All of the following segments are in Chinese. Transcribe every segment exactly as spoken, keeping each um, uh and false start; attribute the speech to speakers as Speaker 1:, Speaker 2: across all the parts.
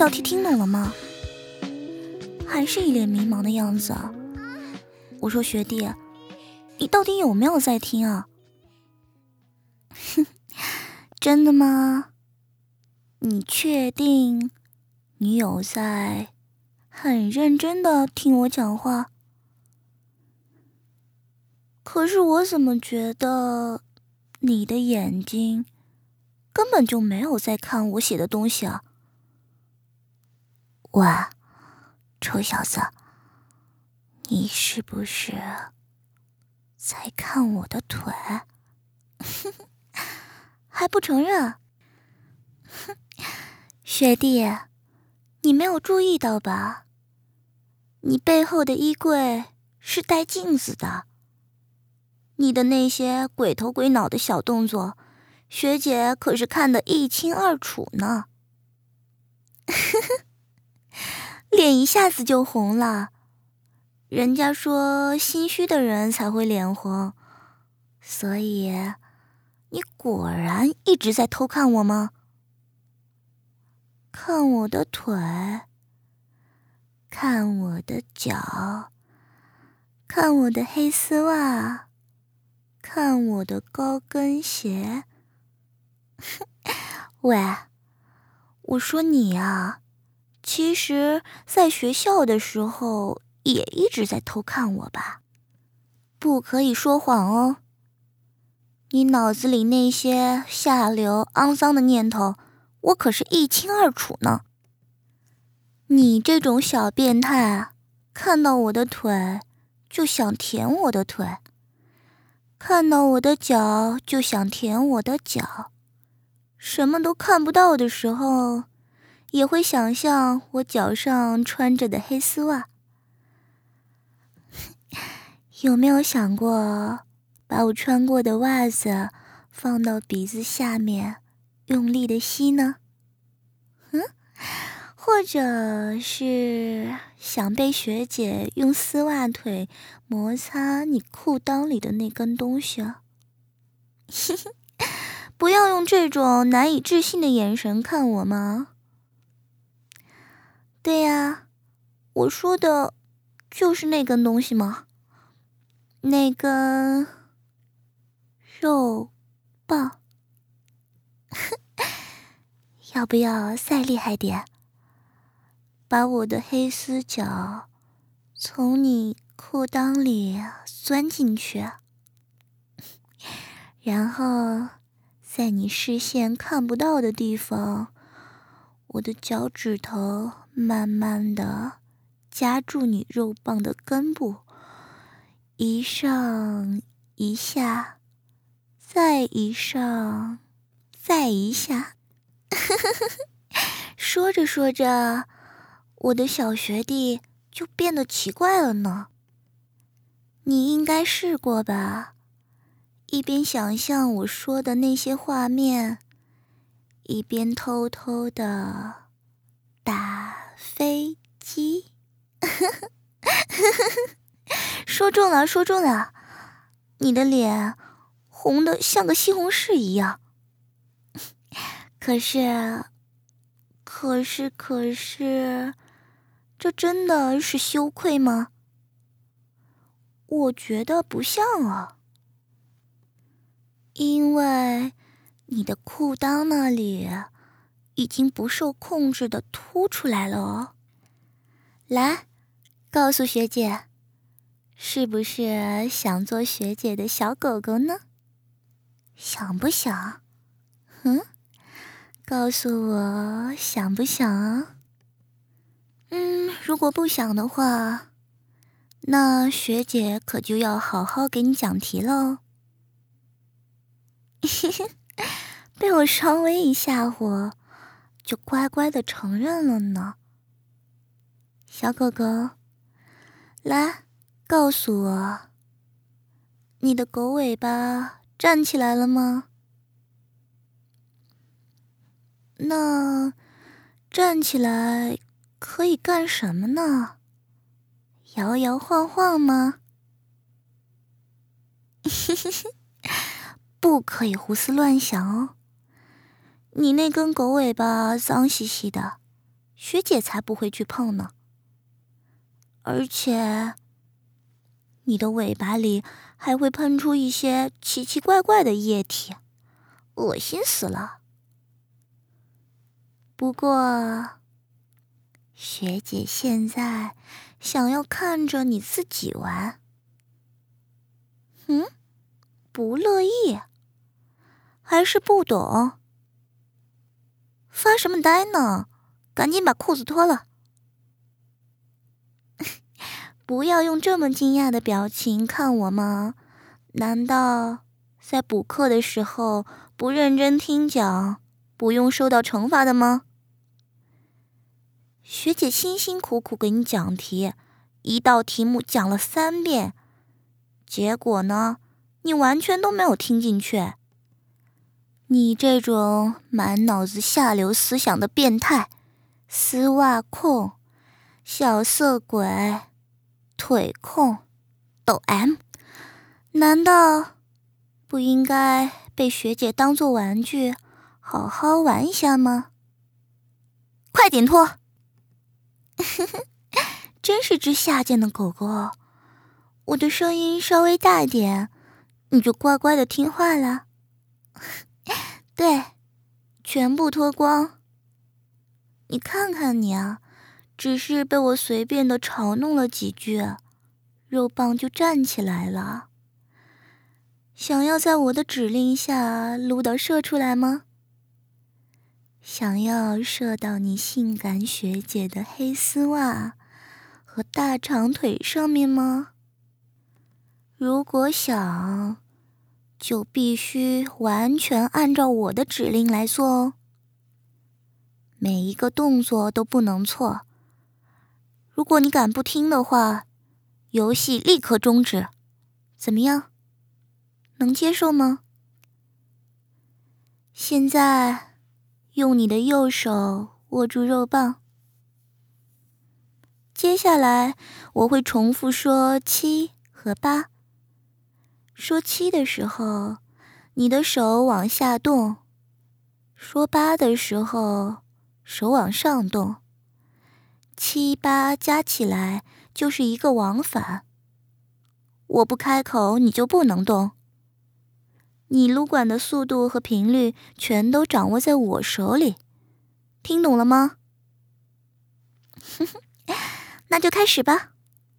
Speaker 1: 道题听懂了吗？还是一脸迷茫的样子啊。我说学弟，你到底有没有在听啊？真的吗？你确定你有在很认真的听我讲话？可是我怎么觉得你的眼睛根本就没有在看我写的东西啊？喂，臭小子，你是不是在看我的腿？还不承认？学弟，你没有注意到吧？你背后的衣柜是带镜子的，你的那些鬼头鬼脑的小动作，学姐可是看得一清二楚呢。脸一下子就红了，人家说心虚的人才会脸红，所以你果然一直在偷看我吗？看我的腿，看我的脚，看我的黑丝袜，看我的高跟鞋。喂，我说你啊，其实在学校的时候也一直在偷看我吧？不可以说谎哦。你脑子里那些下流肮脏的念头，我可是一清二楚呢。你这种小变态，看到我的腿就想舔我的腿，看到我的脚就想舔我的脚，什么都看不到的时候，也会想象我脚上穿着的黑丝袜。有没有想过把我穿过的袜子放到鼻子下面用力的吸呢？嗯，或者是想被学姐用丝袜腿摩擦你裤裆里的那根东西啊？不要用这种难以置信的眼神看我吗？对呀，我说的就是那根东西吗？那根肉棒。要不要再厉害点？把我的黑丝脚从你裤裆里钻进去，然后在你视线看不到的地方，我的脚趾头慢慢的夹住你肉棒的根部，一上一下，再一上，再一下。说着说着，我的小学弟就变得奇怪了呢。你应该试过吧？一边想象我说的那些画面，一边偷偷的打飞机。说中了，说中了，你的脸红得像个西红柿一样。可是，可是，可是，这真的是羞愧吗？我觉得不像啊，因为你的裤裆那里已经不受控制的凸出来了哦。来，告诉学姐，是不是想做学姐的小狗狗呢？想不想？嗯，告诉我想不想啊？嗯，如果不想的话，那学姐可就要好好给你讲题喽。被我稍微一吓唬，就乖乖的承认了呢。小狗狗，来，告诉我，你的狗尾巴站起来了吗？那站起来可以干什么呢？摇摇晃晃吗？不可以胡思乱想哦。你那根狗尾巴脏兮兮的， 学姐才不会去碰呢。而且，你的尾巴里还会喷出一些奇奇怪怪的液体，恶心死了。不过，学姐现在想要看着你自己玩。嗯？不乐意？还是不懂？发什么呆呢？赶紧把裤子脱了。不要用这么惊讶的表情看我吗？难道在补课的时候不认真听讲，不用受到惩罚的吗？学姐辛辛苦苦给你讲题，一道题目讲了三遍，结果呢，你完全都没有听进去。你这种满脑子下流思想的变态，丝袜控、小色鬼、腿控、抖 M， 难道不应该被学姐当作玩具，好好玩一下吗？快点脱！真是只下贱的狗狗，我的声音稍微大点，你就乖乖的听话了。对，全部脱光。你看看你啊，只是被我随便的嘲弄了几句，肉棒就站起来了。想要在我的指令下撸到射出来吗？想要射到你性感学姐的黑丝袜和大长腿上面吗？如果想，就必须完全按照我的指令来做哦。每一个动作都不能错。如果你敢不听的话，游戏立刻终止。怎么样？能接受吗？现在，用你的右手握住肉棒。接下来，我会重复说七和八。说七的时候，你的手往下动；说八的时候，手往上动。七八加起来就是一个往返。我不开口，你就不能动。你撸管的速度和频率全都掌握在我手里，听懂了吗？那就开始吧。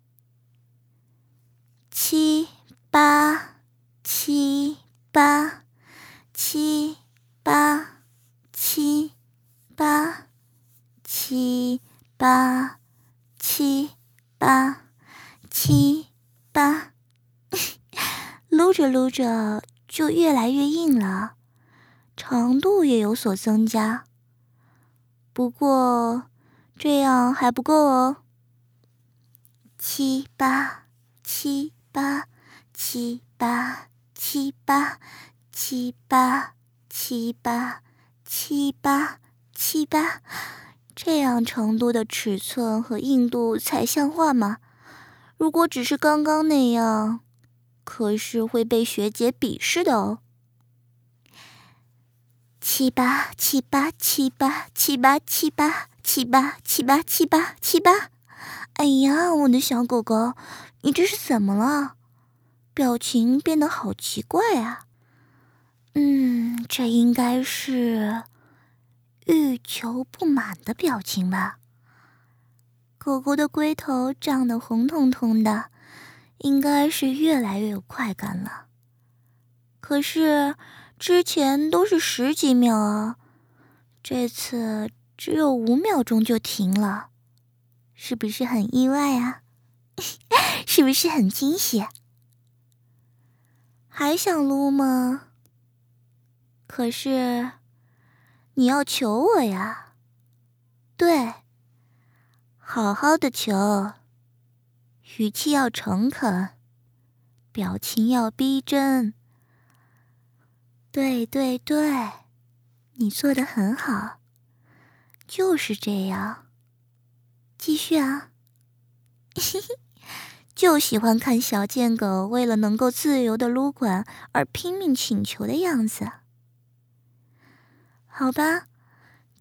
Speaker 1: 七八七八七八七八七八七八七八，撸着撸着就越来越硬了，长度也有所增加。不过这样还不够哦。七八七八七八七八七八七八七八七八，这样程度的尺寸和硬度才像话吗？如果只是刚刚那样，可是会被学姐鄙视的哦。七八七八七八七八七八七八七八七八七八，哎呀，我的小狗狗，你这是怎么了？表情变得好奇怪啊。嗯，这应该是欲求不满的表情吧。狗狗的龟头胀得红彤彤的，应该是越来越有快感了。可是之前都是十几秒啊，这次只有五秒钟就停了，是不是很意外啊？是不是很惊喜？还想撸吗？可是你要求我呀。对，好好的求，语气要诚恳，表情要逼真。对对对，你做得很好，就是这样。继续啊。就喜欢看小贱狗为了能够自由的撸管而拼命请求的样子。好吧，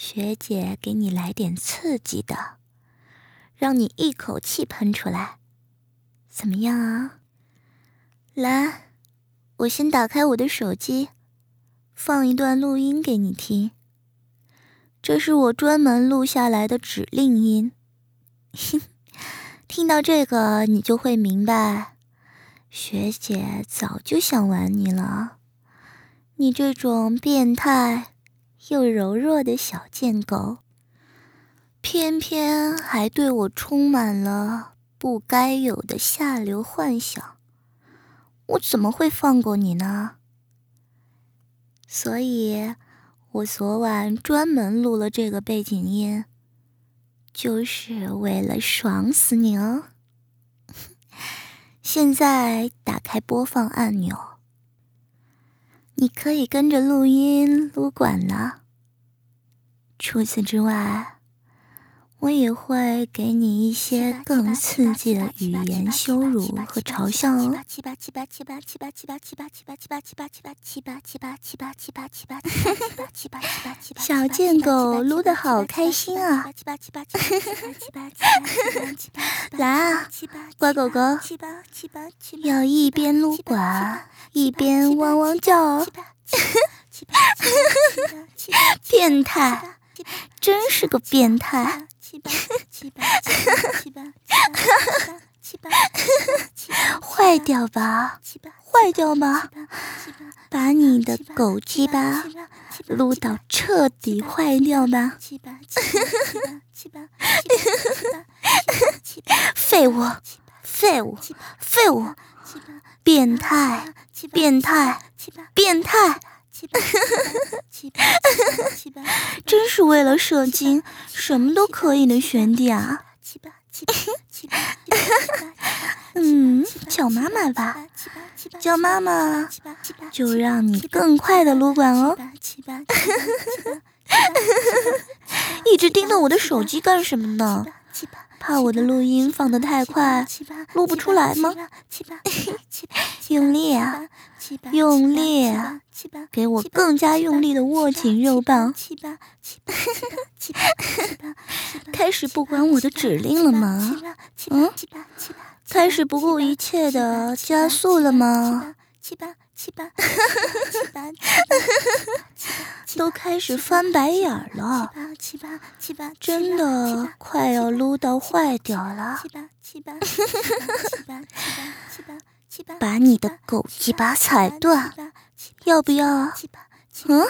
Speaker 1: 学姐给你来点刺激的，让你一口气喷出来，怎么样啊？来，我先打开我的手机，放一段录音给你听。这是我专门录下来的指令音。听到这个，你就会明白，学姐早就想玩你了。你这种变态又柔弱的小贱狗，偏偏还对我充满了不该有的下流幻想，我怎么会放过你呢？所以我昨晚专门录了这个背景音，就是为了爽死你哦。现在打开播放按钮，你可以跟着录音撸管了。除此之外，我也会给你一些更刺激的语言羞辱和嘲笑哦。小贱狗撸得好开心啊！来啊，乖狗狗，要一边撸管一边汪汪叫哦。变态，真是个变态。坏掉吧，坏掉吧，把你的狗鸡巴撸到彻底坏掉吧。废物，废物，废物，变态，变态，变态。真是为了射精什么都可以的学弟啊。嗯，叫妈妈吧，叫妈妈就让你更快的撸管哦。一直盯着我的手机干什么呢？怕我的录音放得太快录不出来吗？用力啊，用力啊，给我更加用力的握紧肉棒。开始不管我的指令了吗？嗯，开始不顾一切的加速了吗？都开始翻白眼了，真的快要撸到坏掉了。把你的狗鸡巴踩断，要不要？嗯，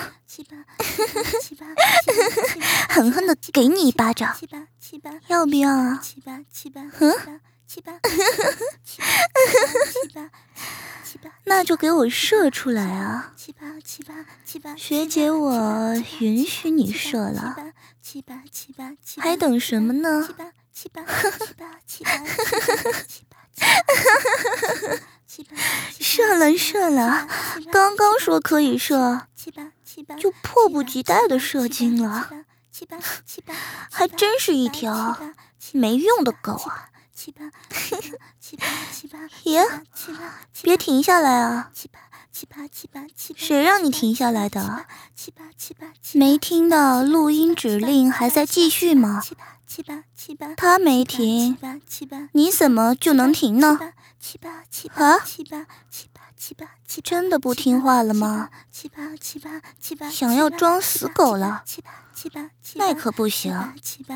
Speaker 1: 狠狠的给你一巴掌，要不要啊？嗯，那就给我射出来啊！学姐，我允许你射了，还等什么呢？射了射了，刚刚说可以射，就迫不及待的射精了，还真是一条没用的狗啊！爷，别停下来啊！谁让你停下来的？没听到录音指令还在继续吗？他没停，你怎么就能停呢？啊？真的不听话了吗？想要装死狗了？那可不行！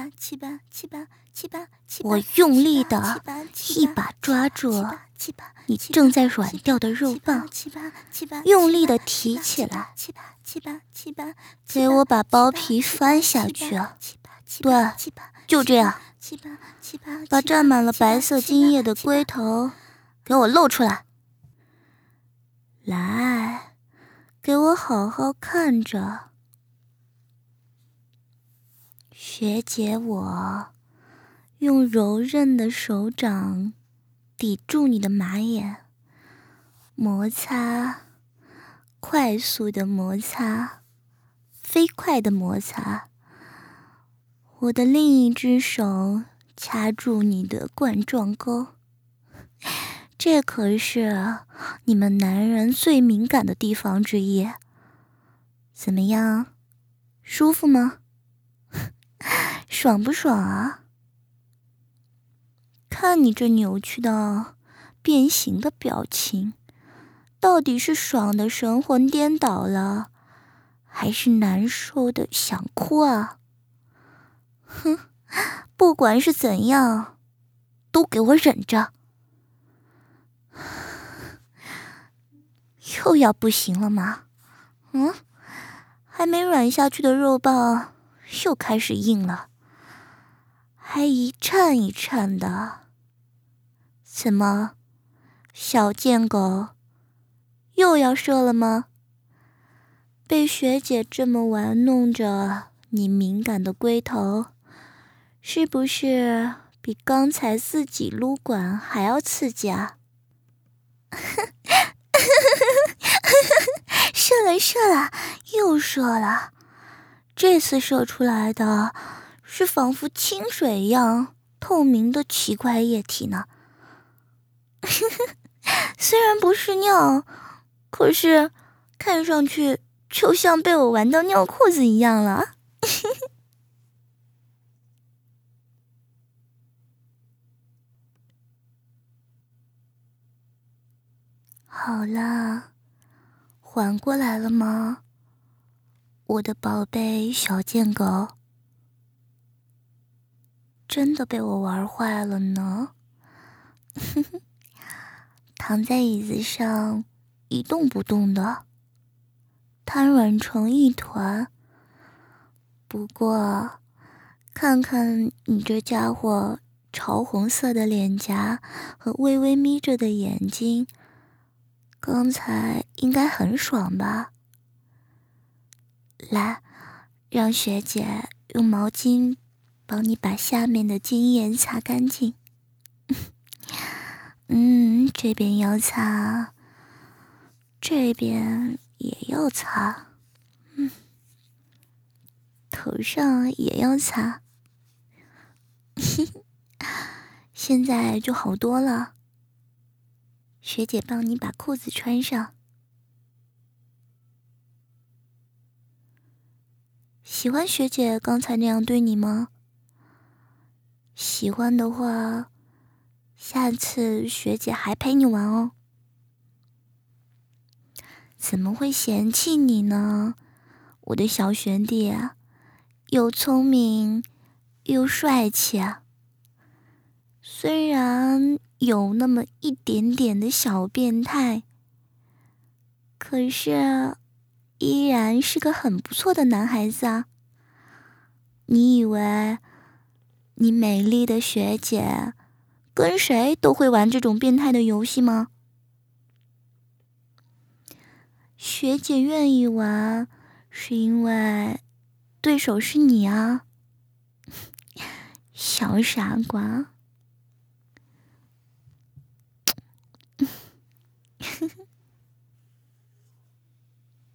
Speaker 1: 我用力的一把抓住你正在软掉的肉棒，用力的提起来，给我把包皮翻下去。对，就这样，把沾满了白色精液的龟头给我露出来。来，给我好好看着。学姐，我用柔韧的手掌抵住你的马眼，摩擦，快速的摩擦，飞快的摩擦。我的另一只手掐住你的冠状沟，这可是你们男人最敏感的地方之一。怎么样，舒服吗？ 爽不爽啊？看你这扭曲的、变形的表情，到底是爽的神魂颠倒了，还是难受的想哭啊？哼，不管是怎样，都给我忍着。又要不行了吗？嗯，还没软下去的肉棒又开始硬了，还一颤一颤的。怎么，小贱狗，又要射了吗？被学姐这么玩弄着你敏感的龟头，是不是比刚才自己撸管还要刺激啊？射了射了，又射了，这次射出来的是仿佛清水一样透明的奇怪液体呢。虽然不是尿，可是看上去就像被我玩到尿裤子一样了。好了，缓过来了吗？我的宝贝小贱狗，真的被我玩坏了呢。躺在椅子上一动不动的，瘫软成一团。不过看看你这家伙潮红色的脸颊和微微眯着的眼睛，刚才应该很爽吧？来，让学姐用毛巾帮你把下面的精液擦干净。嗯，这边要擦，这边也要擦，嗯，头上也要擦。现在就好多了，学姐帮你把裤子穿上。喜欢学姐刚才那样对你吗？喜欢的话，下次学姐还陪你玩哦。怎么会嫌弃你呢？我的小学弟啊，又聪明又帅气啊。虽然有那么一点点的小变态，可是依然是个很不错的男孩子啊。你以为你美丽的学姐跟谁都会玩这种变态的游戏吗？学姐愿意玩，是因为对手是你啊，小傻瓜。